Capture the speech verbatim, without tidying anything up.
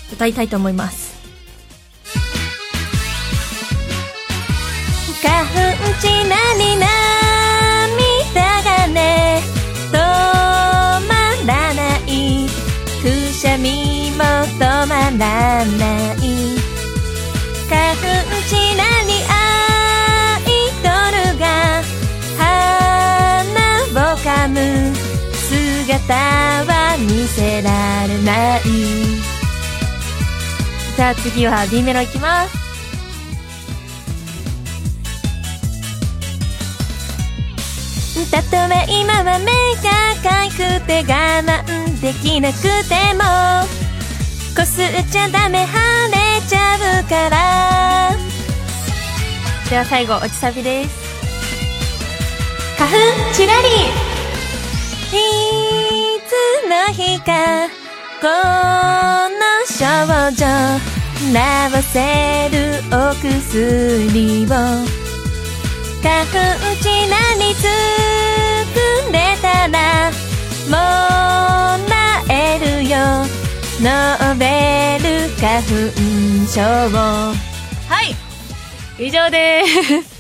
歌いたいと思います。 花粉ちなに涙がね止まらない、くしゃみも止まらない、花粉ちなにアイドルが花を噛む姿は見せられない。 じゃあ次は B メロいきます。 たとえ今は目がかゆくて我慢できなくてもこすっちゃダメ、腫れちゃうから。 では最後落ちサビです。 花粉ちらり、いつの日かこの症状治せるお薬を、花粉ちなに作れたらもうなえるよ、ノーベル花粉症。 はい、以上です。